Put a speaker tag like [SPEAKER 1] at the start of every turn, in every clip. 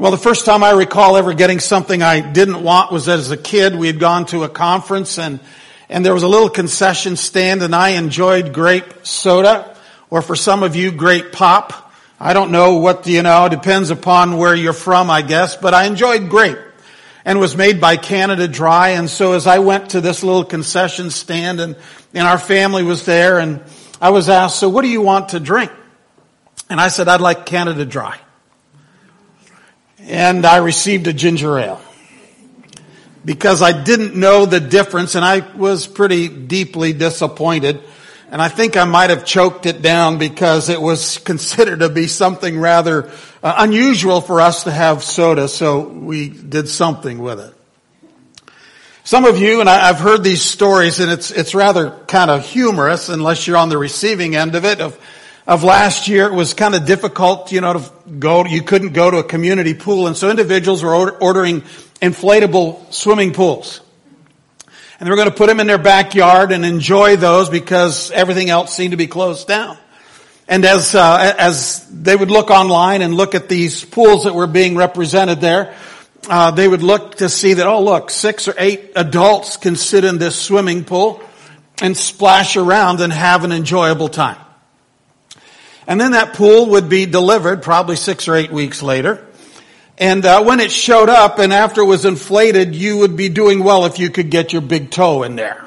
[SPEAKER 1] Well, the first time I recall ever getting something I didn't want was as a kid. We had gone to a conference and there was a little concession stand and I enjoyed grape soda, or for some of you, grape pop. I don't know what, it depends upon where you're from, I guess, but I enjoyed grape. And it was made by Canada Dry. And so as I went to this little concession stand and our family was there and I was asked, so what do you want to drink? And I said, I'd like Canada Dry. And I received a ginger ale because I didn't know the difference, and I was pretty deeply disappointed. And I think I might have choked it down because it was considered to be something rather unusual for us to have soda, so we did something with it. Some of you, and I've heard these stories, and it's rather kind of humorous unless you're on the receiving end of it, of last year. It was kind of difficult, to go. You couldn't go to a community pool, and so individuals were ordering inflatable swimming pools. And they were going to put them in their backyard and enjoy those because everything else seemed to be closed down. And as they would look online and look at these pools that were being represented there, they would look to see that, 6 or 8 adults can sit in this swimming pool and splash around and have an enjoyable time. And then that pool would be delivered probably 6 or 8 weeks later. And when it showed up and after it was inflated, you would be doing well if you could get your big toe in there.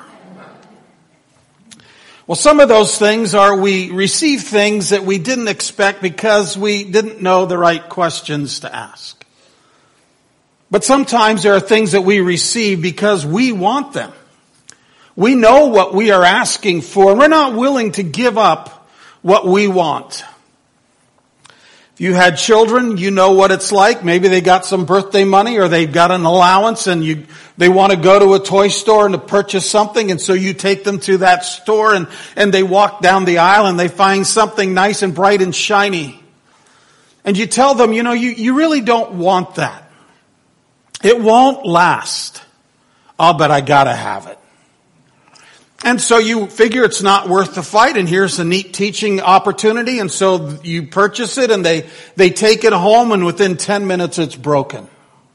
[SPEAKER 1] Well, some of those things are we receive things that we didn't expect because we didn't know the right questions to ask. But sometimes there are things that we receive because we want them. We know what we are asking for, and we're not willing to give up what we want. If you had children, you know what it's like. Maybe they got some birthday money or they've got an allowance and they want to go to a toy store and to purchase something, and so you take them to that store and they walk down the aisle and they find something nice and bright and shiny. And you tell them, you really don't want that. It won't last. Oh, but I gotta have it. And so you figure it's not worth the fight, and here's a neat teaching opportunity, and so you purchase it and they take it home, and within 10 minutes it's broken.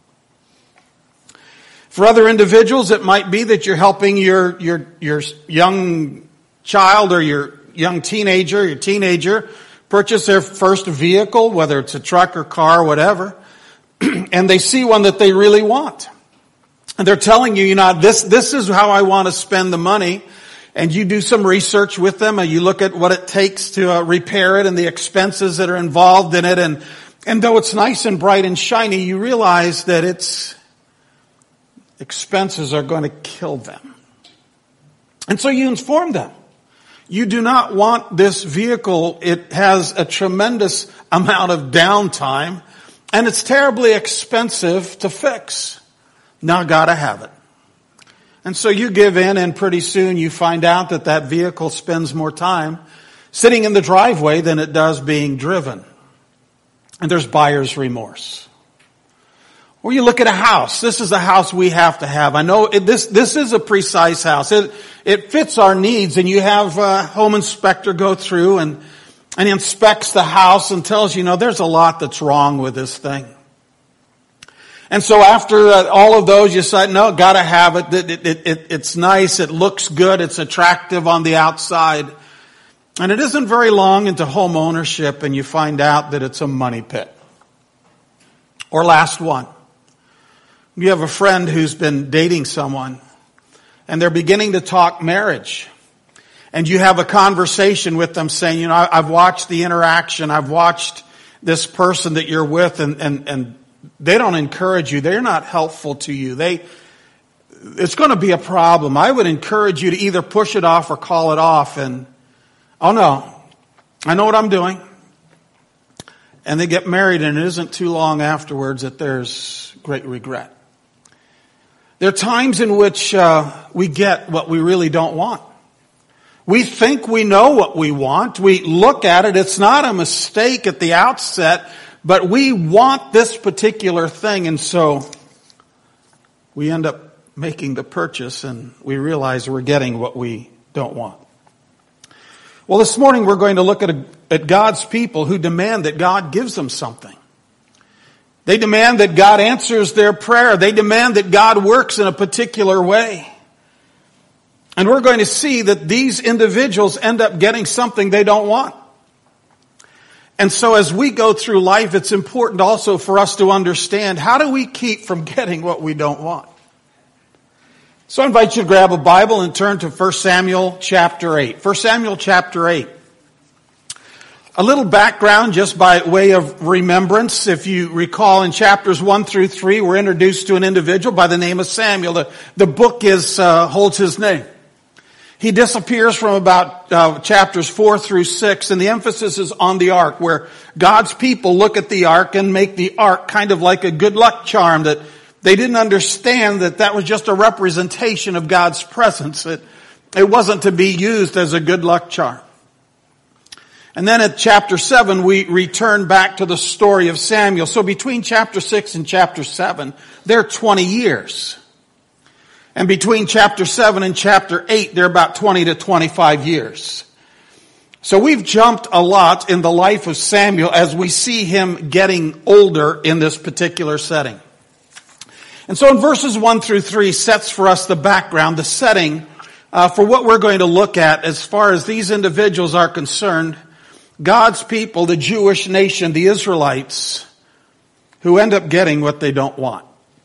[SPEAKER 1] For other individuals, it might be that you're helping your young child or your young teenager purchase their first vehicle, whether it's a truck or car or whatever, and they see one that they really want. And they're telling you, this is how I want to spend the money. And you do some research with them and you look at what it takes to repair it and the expenses that are involved in it. And though it's nice and bright and shiny, you realize that its expenses are going to kill them. And so you inform them. You do not want this vehicle. It has a tremendous amount of downtime and it's terribly expensive to fix. Now gotta have it. And so you give in, and pretty soon you find out that vehicle spends more time sitting in the driveway than it does being driven. And there's buyer's remorse. Or you look at a house. This is a house we have to have. I know this is a precise house. It fits our needs, and you have a home inspector go through and inspects the house and tells you, there's a lot that's wrong with this thing. And so after all of those, you say, no, gotta have it. It's nice. It looks good. It's attractive on the outside. And it isn't very long into home ownership and you find out that it's a money pit. Or last one. You have a friend who's been dating someone and they're beginning to talk marriage. And you have a conversation with them saying, I've watched the interaction. I've watched this person that you're with and they don't encourage you. They're not helpful to you. It's going to be a problem. I would encourage you to either push it off or call it off. And, oh no, I know what I'm doing. And they get married, and it isn't too long afterwards that there's great regret. There are times in which we get what we really don't want. We think we know what we want. We look at it. It's not a mistake at the outset. But we want this particular thing, and so we end up making the purchase and we realize we're getting what we don't want. Well, this morning we're going to look at God's people who demand that God gives them something. They demand that God answers their prayer. They demand that God works in a particular way. And we're going to see that these individuals end up getting something they don't want. And so as we go through life, it's important also for us to understand, how do we keep from getting what we don't want? So I invite you to grab a Bible and turn to 1 Samuel chapter 8. 1 Samuel chapter 8. A little background just by way of remembrance. If you recall, in chapters 1 through 3, we're introduced to an individual by the name of Samuel. The book holds his name. He disappears from about chapters 4 through 6, and the emphasis is on the ark, where God's people look at the ark and make the ark kind of like a good luck charm, that they didn't understand that was just a representation of God's presence. It wasn't to be used as a good luck charm. And then at chapter 7, we return back to the story of Samuel. So between chapter 6 and chapter 7, there are 20 years. And between chapter 7 and chapter 8, they're about 20 to 25 years. So we've jumped a lot in the life of Samuel as we see him getting older in this particular setting. And so in verses 1 through 3 sets for us the background, the setting for what we're going to look at as far as these individuals are concerned. God's people, the Jewish nation, the Israelites, who end up getting what they don't want.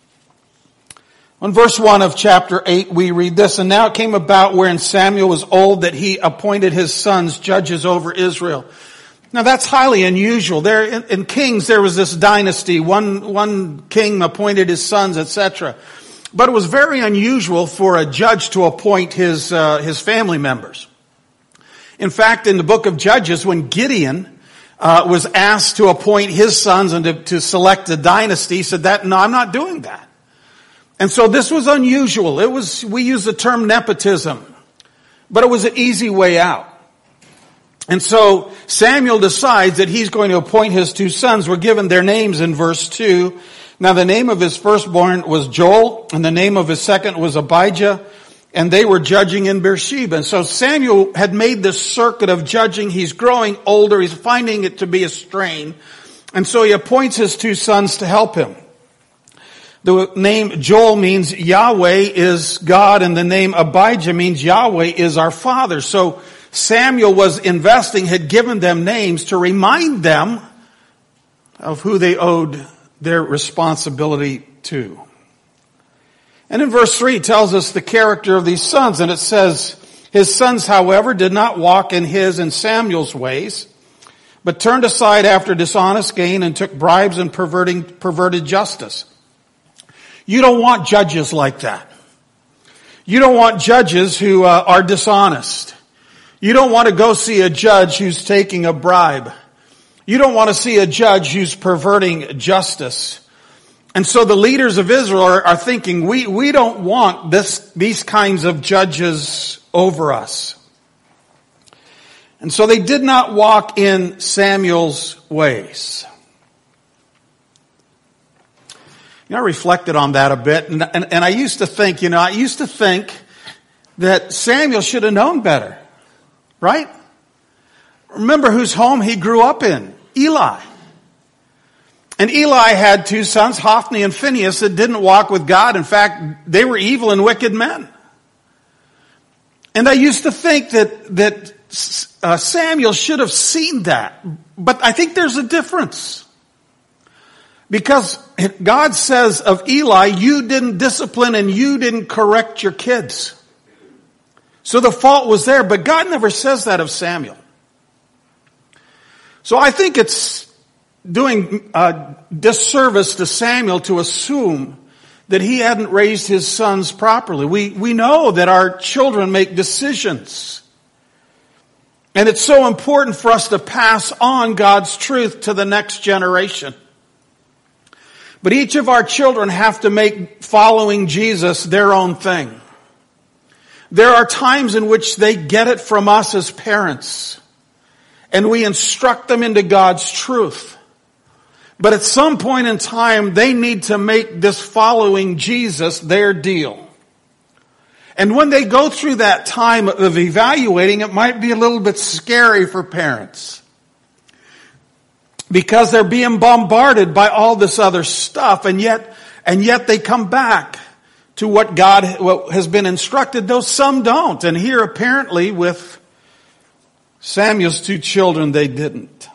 [SPEAKER 1] On verse 1 of chapter 8, we read this, "And now it came about wherein Samuel was old that he appointed his sons judges over Israel." Now that's highly unusual. There in Kings there was this dynasty. One king appointed his sons, etc. But it was very unusual for a judge to appoint his family members. In fact, in the book of Judges, when Gideon was asked to appoint his sons and to select a dynasty, he said, "No, I'm not doing that." And so this was unusual. We use the term nepotism, but it was an easy way out. And so Samuel decides that he's going to appoint his two sons. We're given their names in verse 2. Now the name of his firstborn was Joel, and the name of his second was Abijah, and they were judging in Beersheba. And so Samuel had made this circuit of judging. He's growing older. He's finding it to be a strain. And so he appoints his two sons to help him. The name Joel means Yahweh is God, and the name Abijah means Yahweh is our Father. So Samuel was investing, had given them names to remind them of who they owed their responsibility to. And in verse 3 it tells us the character of these sons, and it says, "His sons, however, did not walk in his and Samuel's ways, but turned aside after dishonest gain and took bribes and perverted justice." You don't want judges like that. You don't want judges who are dishonest. You don't want to go see a judge who's taking a bribe. You don't want to see a judge who's perverting justice. And so the leaders of Israel are thinking, we don't want these kinds of judges over us. And so they did not walk in Samuel's ways. I reflected on that a bit, and I used to think, that Samuel should have known better, right? Remember whose home he grew up in, Eli. And Eli had two sons, Hophni and Phinehas, that didn't walk with God. In fact, they were evil and wicked men. And I used to think that Samuel should have seen that, but I think there's a difference. Because God says of Eli, you didn't discipline and you didn't correct your kids. So the fault was there, but God never says that of Samuel. So I think it's doing disservice to Samuel to assume that he hadn't raised his sons properly. We know that our children make decisions. And it's so important for us to pass on God's truth to the next generation. But each of our children have to make following Jesus their own thing. There are times in which they get it from us as parents, and we instruct them into God's truth. But at some point in time, they need to make this following Jesus their deal. And when they go through that time of evaluating, it might be a little bit scary for parents. because they're being bombarded by all this other stuff, and yet they come back to what has been instructed, though some don't. And here apparently with Samuel's 2 children, they didn't.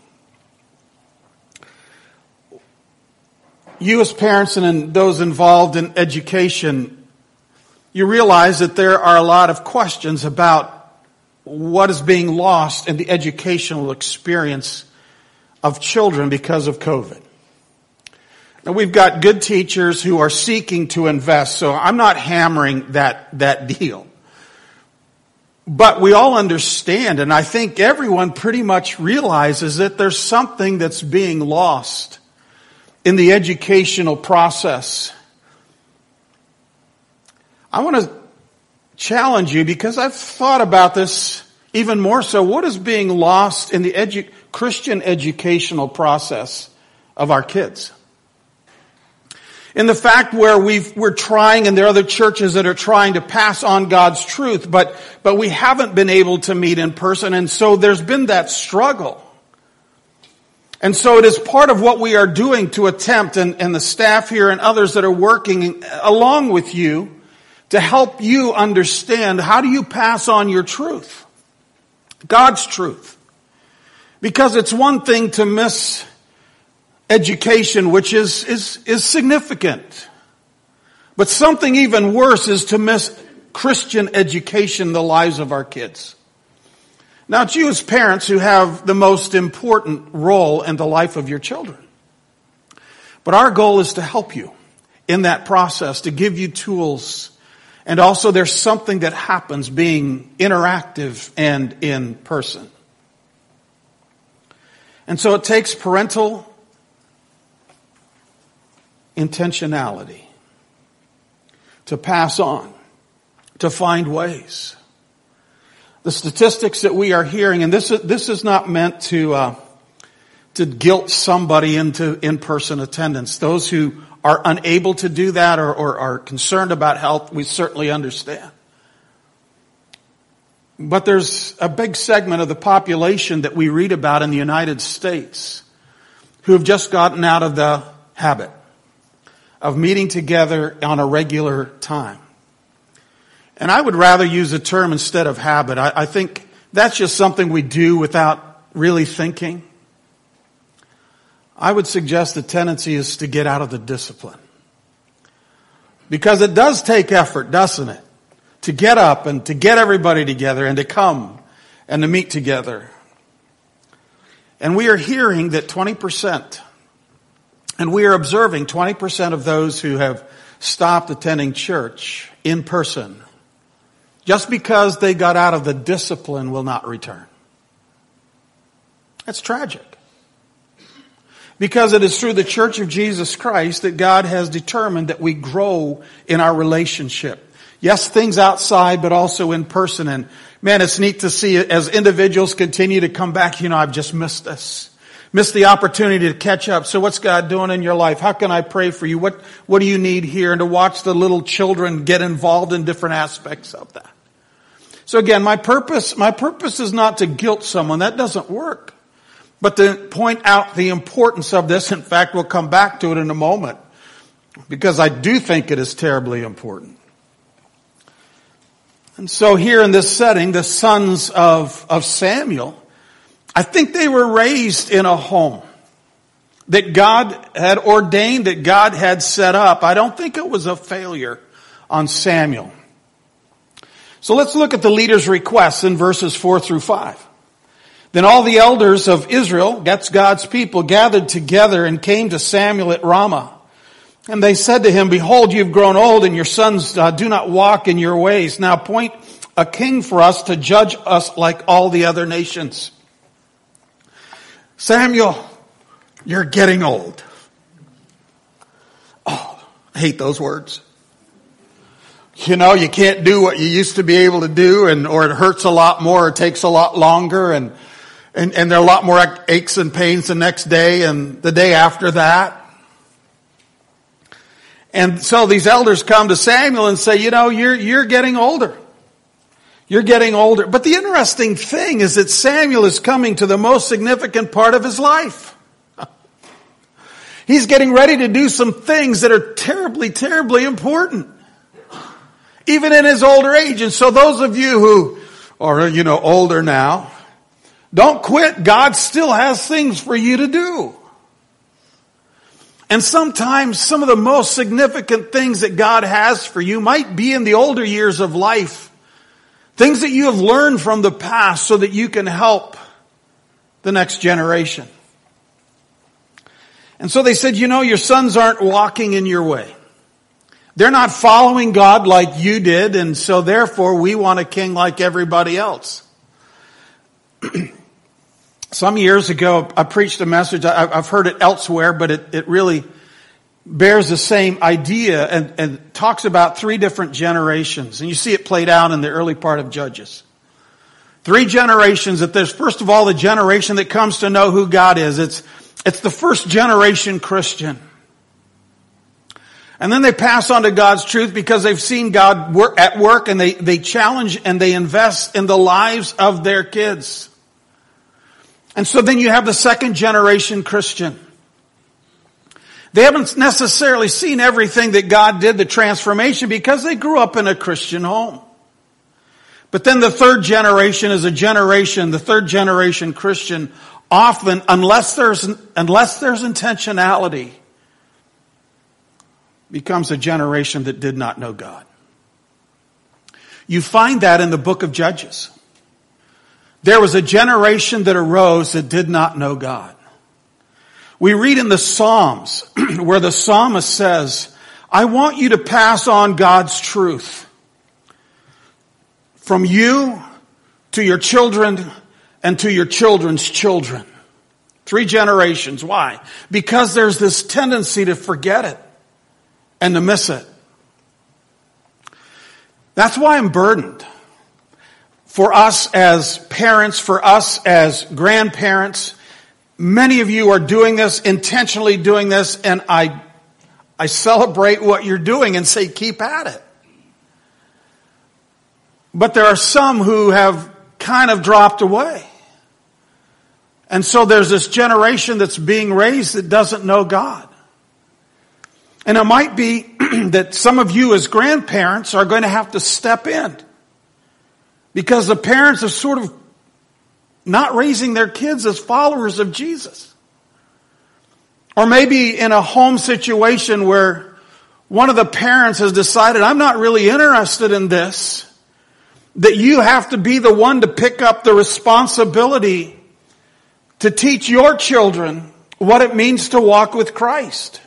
[SPEAKER 1] You as parents and those involved in education, you realize that there are a lot of questions about what is being lost in the educational experience of children because of COVID. Now, we've got good teachers who are seeking to invest, so I'm not hammering that deal. But we all understand, and I think everyone pretty much realizes that there's something that's being lost in the educational process. I want to challenge you because I've thought about this even more so. What is being lost in the Christian educational process of our kids? In the fact where we're trying, and there are other churches that are trying to pass on God's truth, but we haven't been able to meet in person, and so there's been that struggle. And so it is part of what we are doing to attempt, and the staff here and others that are working along with you, to help you understand how do you pass on your truth, God's truth. Because it's one thing to miss education, which is significant. But something even worse is to miss Christian education in the lives of our kids. Now, it's you as parents who have the most important role in the life of your children. But our goal is to help you in that process, to give you tools. And also there's something that happens being interactive and in person. And so it takes parental intentionality to pass on, to find ways. The statistics that we are hearing, and this is not meant to guilt somebody into in-person attendance. Those who are unable to do that or are concerned about health, we certainly understand. But there's a big segment of the population that we read about in the United States who have just gotten out of the habit of meeting together on a regular time. And I would rather use a term instead of habit. I think that's just something we do without really thinking. I would suggest the tendency is to get out of the discipline. Because it does take effort, doesn't it? To get up and to get everybody together and to come and to meet together. And we are hearing that 20%, and we are observing 20% of those who have stopped attending church in person, just because they got out of the discipline, will not return. That's tragic. Because it is through the Church of Jesus Christ that God has determined that we grow in our relationship. Yes, things outside, but also in person. And man, it's neat to see as individuals continue to come back. I've just missed this. Missed the opportunity to catch up. So what's God doing in your life? How can I pray for you? What do you need here? And to watch the little children get involved in different aspects of that. So again, my purpose is not to guilt someone. That doesn't work. But to point out the importance of this. In fact, we'll come back to it in a moment, because I do think it is terribly important. And so here in this setting, the sons of Samuel, I think they were raised in a home that God had ordained, that God had set up. I don't think it was a failure on Samuel. So let's look at the leader's requests in verses 4 through 5. Then all the elders of Israel, that's God's people, gathered together and came to Samuel at Ramah. And they said to him, "Behold, you've grown old, and your sons do not walk in your ways. Now appoint a king for us to judge us like all the other nations." Samuel, you're getting old. Oh, I hate those words. You can't do what you used to be able to do, or it hurts a lot more, it takes a lot longer, and there are a lot more aches and pains the next day and the day after that. And so these elders come to Samuel and say, you're getting older. You're getting older. But the interesting thing is that Samuel is coming to the most significant part of his life. He's getting ready to do some things that are terribly, terribly important. Even in his older age. And so those of you who are, older now, don't quit. God still has things for you to do. And sometimes some of the most significant things that God has for you might be in the older years of life. Things that you have learned from the past so that you can help the next generation. And so they said, your sons aren't walking in your way. They're not following God like you did, and so therefore we want a king like everybody else. Some years ago, I preached a message. I've heard it elsewhere, but it really bears the same idea and talks about 3 different generations. And you see it played out in the early part of Judges. 3 generations that there's, first of all, the generation that comes to know who God is. It's the first generation Christian. And then they pass on to God's truth because they've seen God at work, and they challenge and they invest in the lives of their kids. And so then you have the second generation Christian. They haven't necessarily seen everything that God did, the transformation, because they grew up in a Christian home. But then the third generation is the third generation Christian, often, unless there's intentionality, becomes a generation that did not know God. You find that in the book of Judges. There was a generation that arose that did not know God. We read in the Psalms where the psalmist says, I want you to pass on God's truth from you to your children and to your children's children. 3 generations. Why? Because there's this tendency to forget it and to miss it. That's why I'm burdened. For us as parents, for us as grandparents, many of you are doing this, intentionally doing this, and I celebrate what you're doing and say keep at it. But there are some who have kind of dropped away. And so there's this generation that's being raised that doesn't know God. And it might be that some of you as grandparents are going to have to step in, because the parents are sort of not raising their kids as followers of Jesus. Or maybe in a home situation where one of the parents has decided, I'm not really interested in this, that you have to be the one to pick up the responsibility to teach your children what it means to walk with Christ.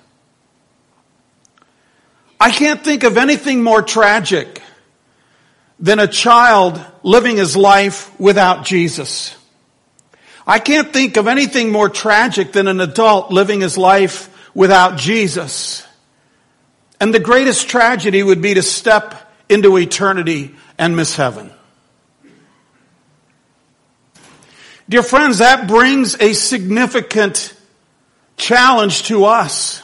[SPEAKER 1] I can't think of anything more tragic than a child living his life without Jesus. I can't think of anything more tragic than an adult living his life without Jesus. And the greatest tragedy would be to step into eternity and miss heaven. Dear friends, that brings a significant challenge to us.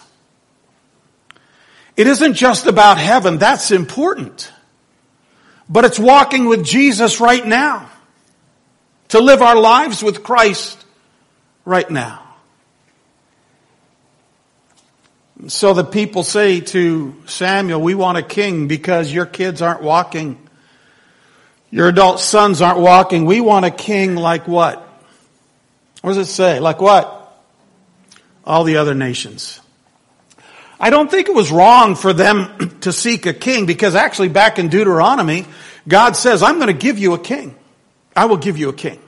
[SPEAKER 1] It isn't just about heaven. That's important. But it's walking with Jesus right now. To live our lives with Christ right now. And so the people say to Samuel, we want a king because your kids aren't walking. Your adult sons aren't walking. We want a king like what? What does it say? Like what? All the other nations. I don't think it was wrong for them to seek a king, because actually back in Deuteronomy, God says, I'm going to give you a king. I will give you a king.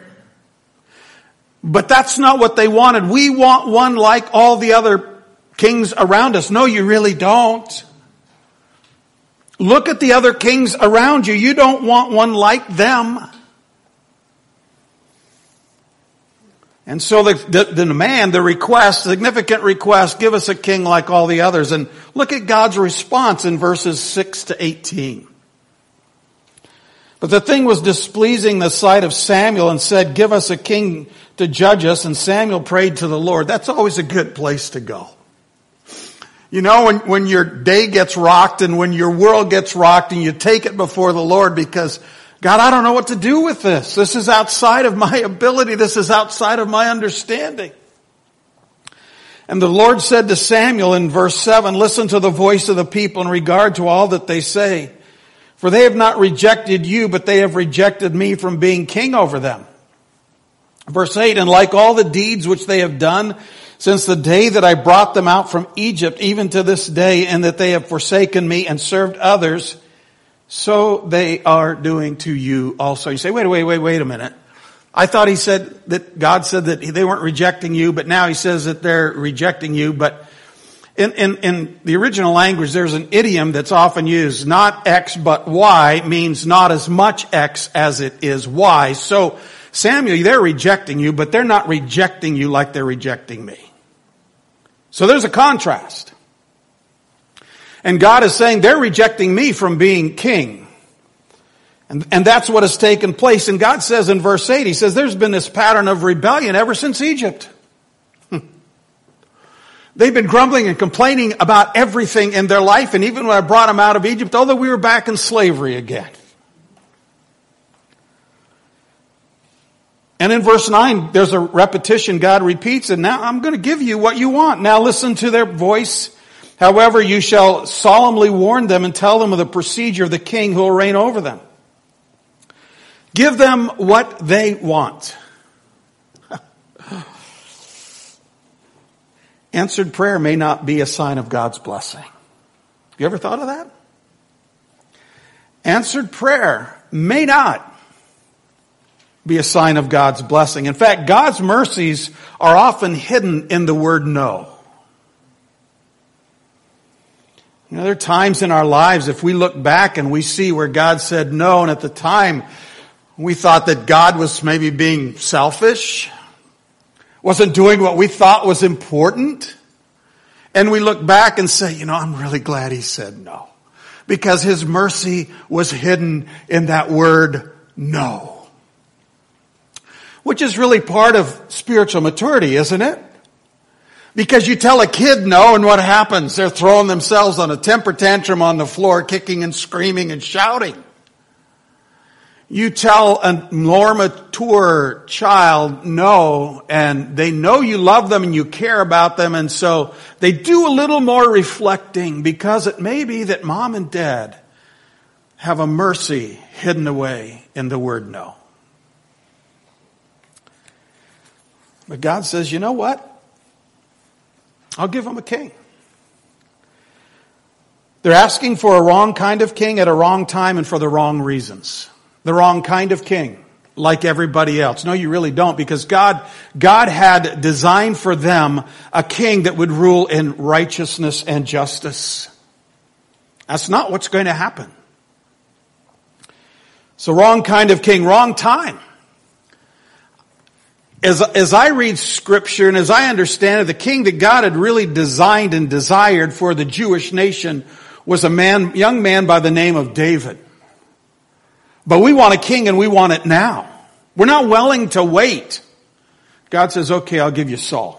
[SPEAKER 1] But that's not what they wanted. We want one like all the other kings around us. No, you really don't. Look at the other kings around you. You don't want one like them. And so the demand, the request, significant request, give us a king like all the others. And look at God's response in verses 6 to 18. But the thing was displeasing the sight of Samuel, and said, give us a king to judge us. And Samuel prayed to the Lord. That's always a good place to go. You know, when your day gets rocked and when your world gets rocked, and you take it before the Lord because, God, I don't know what to do with this. This is outside of my ability. This is outside of my understanding. And the Lord said to Samuel in verse 7, listen to the voice of the people in regard to all that they say. For they have not rejected you, but they have rejected me from being king over them. Verse 8, and like all the deeds which they have done since the day that I brought them out from Egypt, even to this day, and that they have forsaken me and served others, so they are doing to you also. You say, wait a minute. I thought he said that God said that they weren't rejecting you, but now he says that they're rejecting you. But in the original language, there's an idiom that's often used, not X but Y, means not as much X as it is Y. So Samuel, they're rejecting you, but they're not rejecting you like they're rejecting me. So there's a contrast. And God is saying they're rejecting me from being king. And that's what has taken place. And God says in verse 8, he says there's been this pattern of rebellion ever since Egypt. They've been grumbling and complaining about everything in their life. And even when I brought them out of Egypt, although we were back in slavery again. And in verse 9, there's a repetition. God repeats, and now I'm going to give you what you want. Now listen to their voice. However, you shall solemnly warn them and tell them of the procedure of the king who will reign over them. Give them what they want. Answered prayer may not be a sign of God's blessing. You ever thought of that? Answered prayer may not be a sign of God's blessing. In fact, God's mercies are often hidden in the word no. You know, there are times in our lives, if we look back and we see where God said no, and at the time we thought that God was maybe being selfish, wasn't doing what we thought was important. And we look back and say, you know, I'm really glad he said no. Because his mercy was hidden in that word no. Which is really part of spiritual maturity, isn't it? Because you tell a kid no, and what happens? They're throwing themselves on a temper tantrum on the floor, kicking and screaming and shouting. You tell a more mature child no, and they know you love them and you care about them, and so they do a little more reflecting, because it may be that mom and dad have a mercy hidden away in the word no. But God says, you know what? I'll give them a king. They're asking for a wrong kind of king at a wrong time and for the wrong reasons. The wrong kind of king, like everybody else. No, you really don't, because God had designed for them a king that would rule in righteousness and justice. That's not what's going to happen. So wrong kind of king, wrong time. As I read scripture and as I understand it, the king that God had really designed and desired for the Jewish nation was a young man by the name of David. But we want a king and we want it now. We're not willing to wait. God says, okay, I'll give you Saul.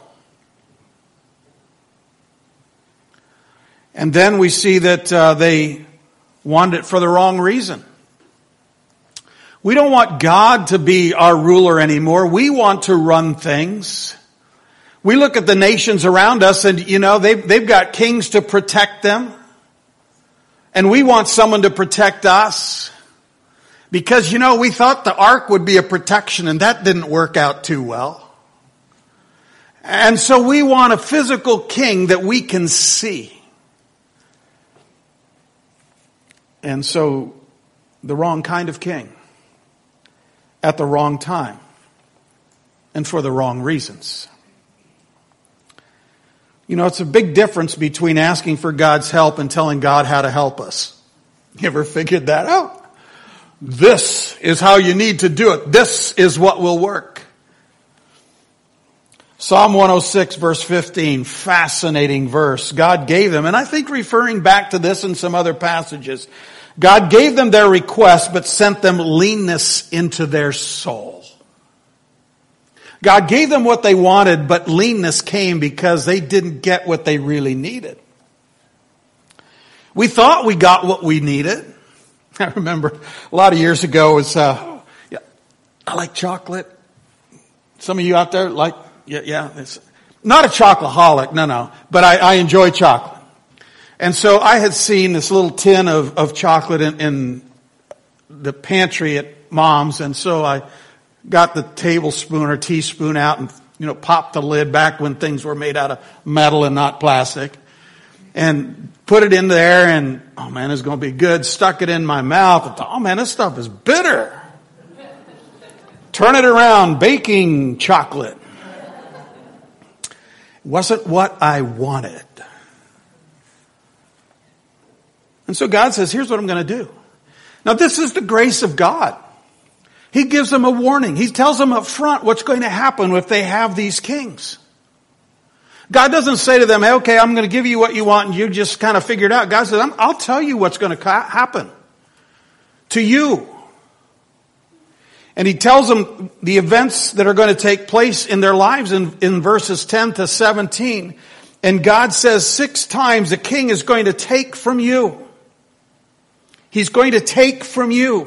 [SPEAKER 1] And then we see that they wanted it for the wrong reason. We don't want God to be our ruler anymore. We want to run things. We look at the nations around us and, you know, they've got kings to protect them. And we want someone to protect us. Because, you know, we thought the ark would be a protection, and that didn't work out too well. And so we want a physical king that we can see. And so the wrong kind of king at the wrong time and for the wrong reasons. You know, it's a big difference between asking for God's help and telling God how to help us. You ever figured that out? This is how you need to do it. This is what will work. Psalm 106 verse 15, fascinating verse. God gave them, and I think referring back to this in some other passages, God gave them their request but sent them leanness into their soul. God gave them what they wanted, but leanness came because they didn't get what they really needed. We thought we got what we needed. I remember a lot of years ago was, I like chocolate. Some of you out there like, yeah. Not a chocoholic, no. But I enjoy chocolate. And so I had seen this little tin of chocolate in the pantry at Mom's, and so I got the tablespoon or teaspoon out and, popped the lid back when things were made out of metal and not plastic. And put it in there and, oh man, it's going to be good. Stuck it in my mouth and thought, oh man, this stuff is bitter. Turn it around, baking chocolate. Wasn't what I wanted. And so God says, here's what I'm going to do. Now this is the grace of God. He gives them a warning. He tells them up front what's going to happen if they have these kings. God doesn't say to them, hey, okay, I'm going to give you what you want and you just kind of figure it out. God says, I'll tell you what's going to happen to you. And he tells them the events that are going to take place in their lives in verses 10 to 17. And God says 6 times the king is going to take from you. He's going to take from you.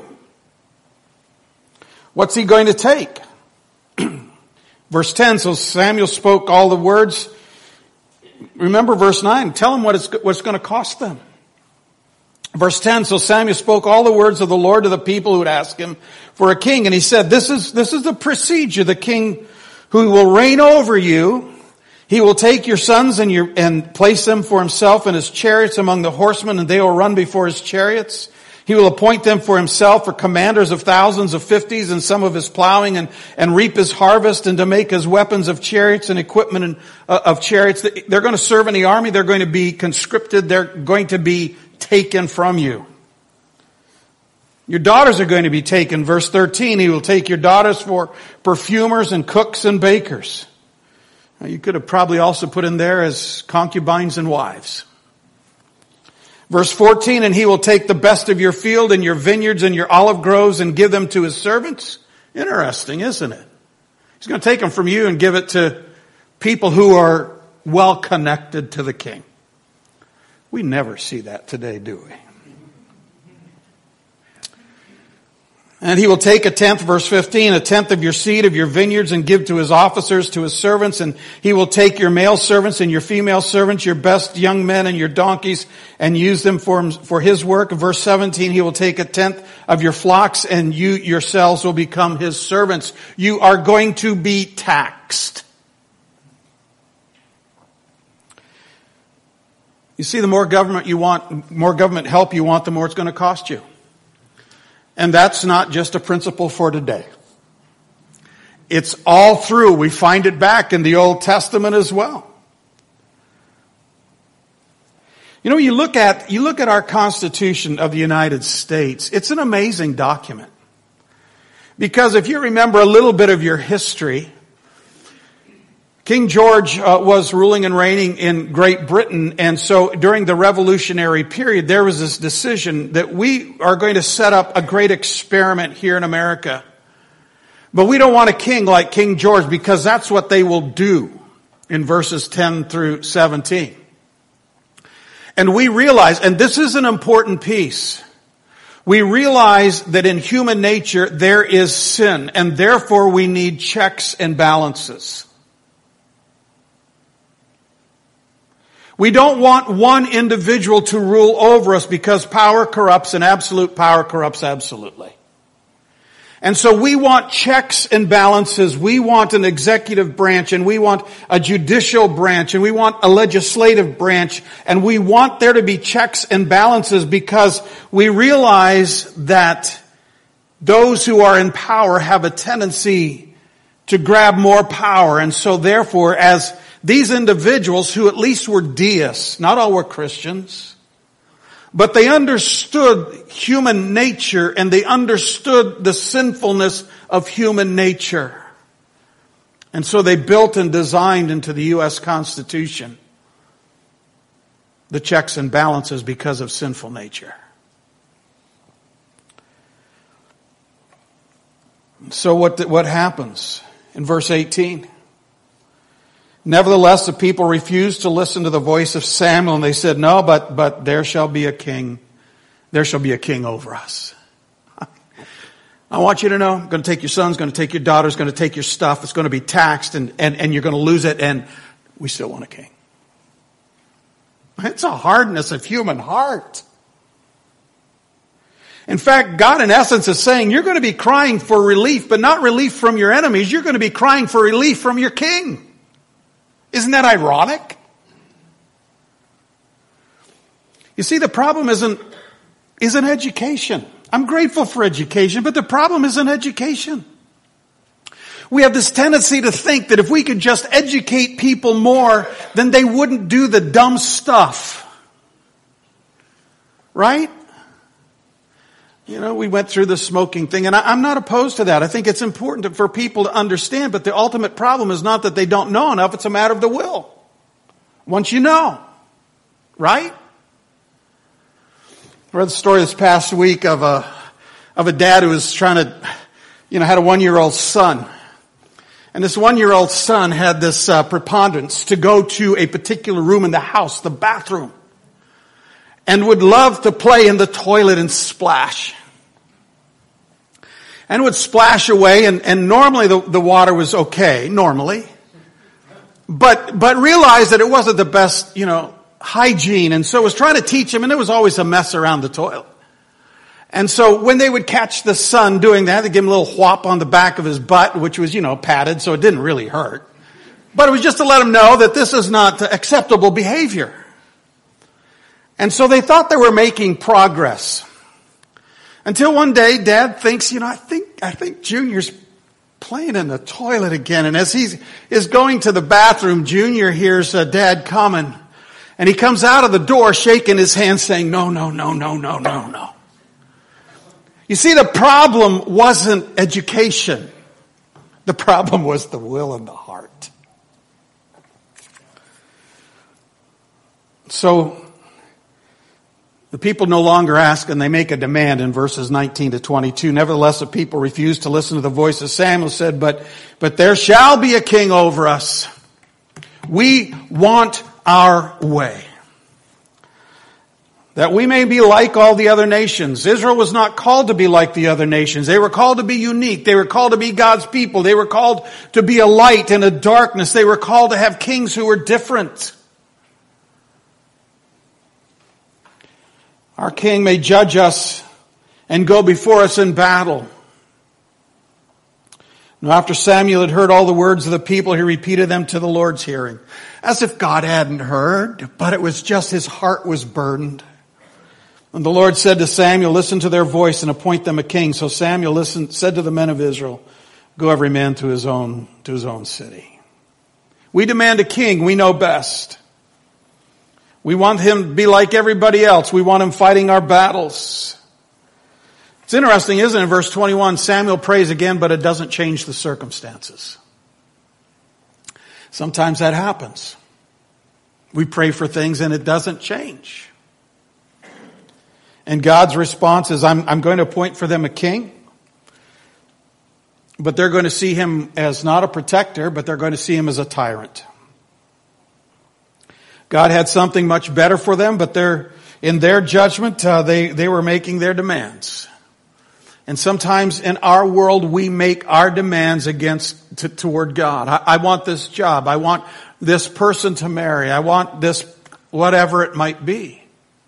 [SPEAKER 1] What's he going to take? Verse 10, so Samuel spoke all the words. Remember verse 9, tell them what's going to cost them. Verse 10, so Samuel spoke all the words of the Lord to the people who would ask him for a king. And he said, this is the procedure, the king who will reign over you. He will take your sons and place them for himself and his chariots among the horsemen, and they will run before his chariots. He will appoint them for himself for commanders of thousands of 50s and some of his plowing and reap his harvest and to make his weapons of chariots and equipment of chariots. They're going to serve in the army. They're going to be conscripted. They're going to be taken from you. Your daughters are going to be taken. Verse 13, he will take your daughters for perfumers and cooks and bakers. Now, you could have probably also put in there as concubines and wives. Verse 14, and he will take the best of your field and your vineyards and your olive groves and give them to his servants. Interesting, isn't it? He's going to take them from you and give it to people who are well connected to the king. We never see that today, do we? And he will take 1/10, verse 15, 1/10 of your seed of your vineyards and give to his officers, to his servants. And he will take your male servants and your female servants, your best young men and your donkeys, and use them for his work. Verse 17, he will take 1/10 of your flocks and you yourselves will become his servants. You are going to be taxed. You see, the more government you want, more government help you want, the more it's going to cost you. And that's not just a principle for today. It's all through. We find it back in the Old Testament as well. You know, you look at our Constitution of the United States, it's an amazing document. Because if you remember a little bit of your history, King George was ruling and reigning in Great Britain, and so during the Revolutionary period, there was this decision that we are going to set up a great experiment here in America. But we don't want a king like King George, because that's what they will do in verses 10 through 17. And we realize, and this is an important piece, we realize that in human nature there is sin, and therefore we need checks and balances. We don't want one individual to rule over us, because power corrupts and absolute power corrupts absolutely. And so we want checks and balances. We want an executive branch, and we want a judicial branch, and we want a legislative branch, and we want there to be checks and balances, because we realize that those who are in power have a tendency to grab more power. And so therefore, as these individuals who at least were deists, not all were Christians, but they understood human nature and they understood the sinfulness of human nature. And so they built and designed into the U.S. Constitution the checks and balances because of sinful nature. So what happens in verse 18? Nevertheless, the people refused to listen to the voice of Samuel, and they said, no, but there shall be a king. There shall be a king over us. I want you to know, I'm going to take your sons, going to take your daughters, going to take your stuff. It's going to be taxed, and you're going to lose it. And we still want a king. It's a hardness of human heart. In fact, God in essence is saying, you're going to be crying for relief, but not relief from your enemies. You're going to be crying for relief from your king. Isn't that ironic? You see, the problem isn't education. I'm grateful for education, but the problem isn't education. We have this tendency to think that if we could just educate people more, then they wouldn't do the dumb stuff. Right? You know, we went through the smoking thing, and I'm not opposed to that. I think it's important for people to understand, but the ultimate problem is not that they don't know enough, it's a matter of the will. Once you know. Right? I read the story this past week of a dad who was trying to, had a 1-year-old son. And this 1-year-old son had this preponderance to go to a particular room in the house, the bathroom, and would love to play in the toilet and splash. And would splash away, and normally the water was okay, normally. But realized that it wasn't the best, hygiene, and so was trying to teach him, and there was always a mess around the toilet. And so when they would catch the son doing that, they'd give him a little whop on the back of his butt, which was, padded, so it didn't really hurt. But it was just to let him know that this is not acceptable behavior. And so they thought they were making progress. Until one day, Dad thinks, I think Junior's playing in the toilet again. And as he is going to the bathroom, Junior hears Dad coming. And he comes out of the door shaking his hand saying, no, no, no, no, no, no, no. You see, the problem wasn't education. The problem was the will and the heart. So, the people no longer ask and they make a demand in verses 19 to 22. Nevertheless, the people refused to listen to the voice of Samuel, said, but there shall be a king over us. We want our way, that we may be like all the other nations. Israel was not called to be like the other nations. They were called to be unique. They were called to be God's people. They were called to be a light in a darkness. They were called to have kings who were different. Our king may judge us and go before us in battle. Now, after Samuel had heard all the words of the people, he repeated them to the Lord's hearing, as if God hadn't heard, but it was just his heart was burdened. And the Lord said to Samuel, listen to their voice and appoint them a king. So Samuel said to the men of Israel, go every man to his own city. We demand a king. We know best. We want him to be like everybody else. We want him fighting our battles. It's interesting, isn't it? In verse 21, Samuel prays again, but it doesn't change the circumstances. Sometimes that happens. We pray for things and it doesn't change. And God's response is, I'm going to appoint for them a king. But they're going to see him as not a protector, but they're going to see him as a tyrant. God had something much better for them, but in their judgment, they were making their demands. And sometimes in our world, we make our demands toward God. I want this job. I want this person to marry. I want this, whatever it might be.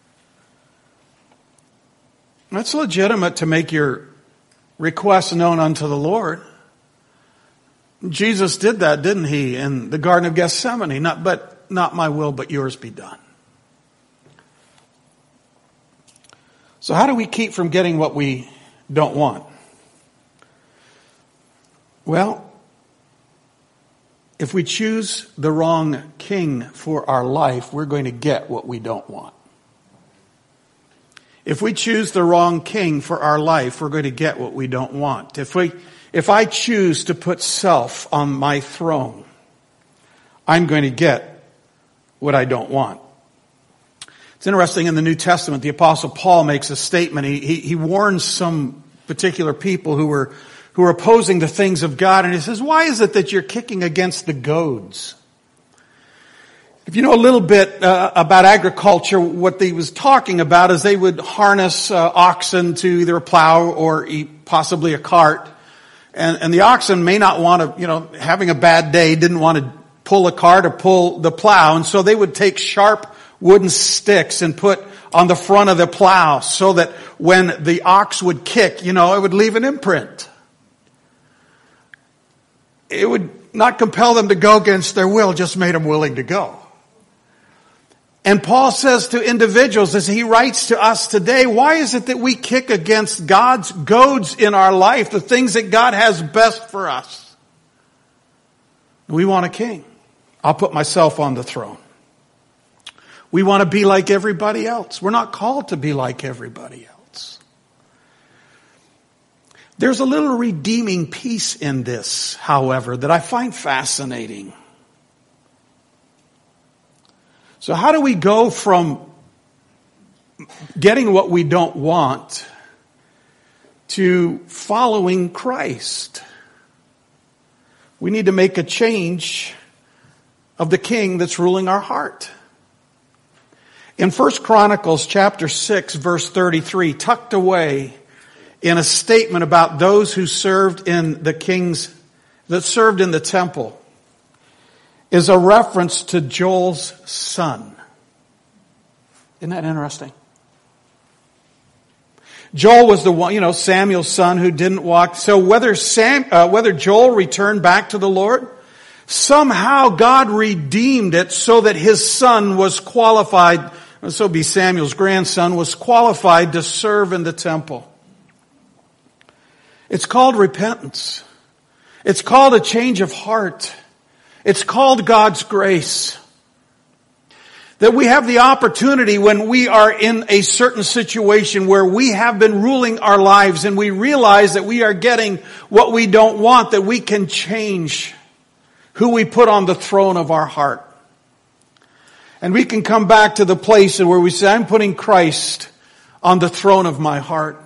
[SPEAKER 1] It's legitimate to make your requests known unto the Lord. Jesus did that, didn't he, in the Garden of Gethsemane? Not my will, but yours be done. So how do we keep from getting what we don't want? Well, if we choose the wrong king for our life, we're going to get what we don't want. If we choose the wrong king for our life, we're going to get what we don't want. If I choose to put self on my throne, I'm going to get what I don't want. It's interesting, in the New Testament, the Apostle Paul makes a statement. He warns some particular people who were opposing the things of God, and he says, why is it that you're kicking against the goads? If you know a little bit about agriculture, what he was talking about is they would harness oxen to either a plow or possibly a cart. And the oxen may not want to, having a bad day, didn't want to pull a cart or pull the plow. And so they would take sharp wooden sticks and put on the front of the plow so that when the ox would kick, it would leave an imprint. It would not compel them to go against their will, just made them willing to go. And Paul says to individuals as he writes to us today, why is it that we kick against God's goads in our life, the things that God has best for us? We want a king. I'll put myself on the throne. We want to be like everybody else. We're not called to be like everybody else. There's a little redeeming piece in this, however, that I find fascinating. So how do we go from getting what we don't want to following Christ? We need to make a change of the king that's ruling our heart. In 1 Chronicles chapter 6, verse 33, tucked away in a statement about those who served in the temple, is a reference to Joel's son. Isn't that interesting? Joel was the one, Samuel's son who didn't walk. So whether Joel returned back to the Lord, somehow God redeemed it so that his son was qualified, so be Samuel's grandson, was qualified to serve in the temple. It's called repentance. It's called a change of heart. It's called God's grace. That we have the opportunity when we are in a certain situation where we have been ruling our lives and we realize that we are getting what we don't want, that we can change who we put on the throne of our heart. And we can come back to the place where we say, I'm putting Christ on the throne of my heart.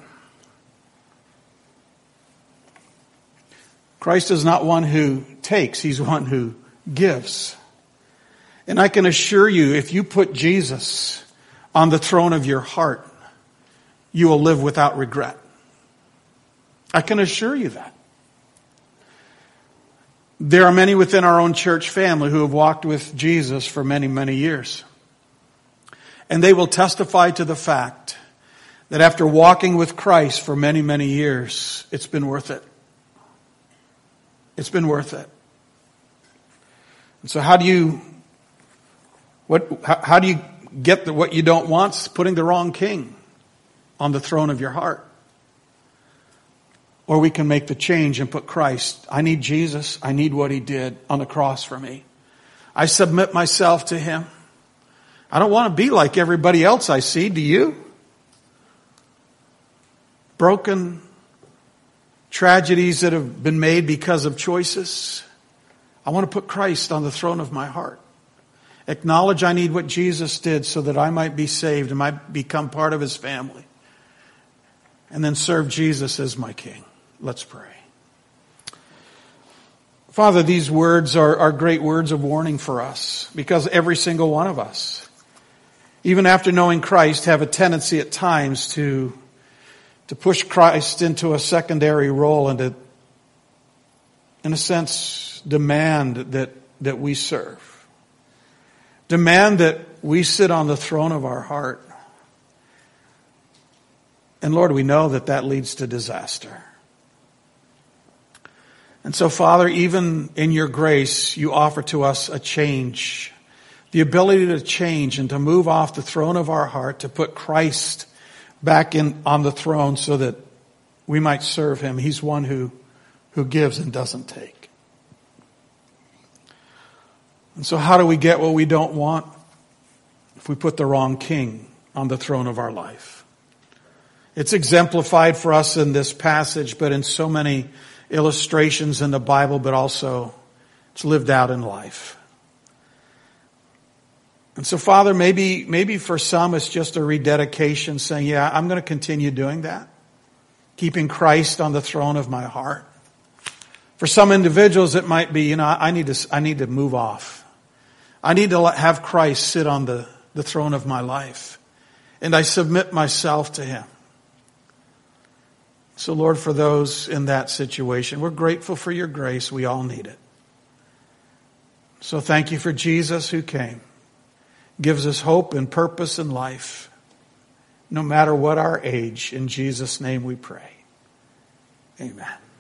[SPEAKER 1] Christ is not one who takes, he's one who gives. And I can assure you, if you put Jesus on the throne of your heart, you will live without regret. I can assure you that. There are many within our own church family who have walked with Jesus for many, many years. And they will testify to the fact that after walking with Christ for many, many years, it's been worth it. It's been worth it. And so how do you get what you don't want? It's putting the wrong king on the throne of your heart. Or we can make the change and put Christ. I need Jesus. I need what he did on the cross for me. I submit myself to him. I don't want to be like everybody else I see. Do you? Broken tragedies that have been made because of choices. I want to put Christ on the throne of my heart. Acknowledge I need what Jesus did so that I might be saved and might become part of his family. And then serve Jesus as my king. Let's pray. Father, these words are great words of warning for us, because every single one of us, even after knowing Christ, have a tendency at times to push Christ into a secondary role and to, in a sense, demand that we serve. Demand that we sit on the throne of our heart. And Lord, we know that leads to disaster. And so, Father, even in your grace, you offer to us a change. The ability to change and to move off the throne of our heart, to put Christ back on the throne so that we might serve him. He's one who gives and doesn't take. And so how do we get what we don't want? If we put the wrong king on the throne of our life. It's exemplified for us in this passage, but in so many illustrations in the Bible, but also it's lived out in life. And so, Father, maybe for some it's just a rededication, saying, yeah, I'm going to continue doing that. Keeping Christ on the throne of my heart. For some individuals it might be, I need to move off. I need to have Christ sit on the throne of my life. And I submit myself to him. So, Lord, for those in that situation, we're grateful for your grace. We all need it. So thank you for Jesus who came, gives us hope and purpose in life, no matter what our age. In Jesus' name we pray. Amen.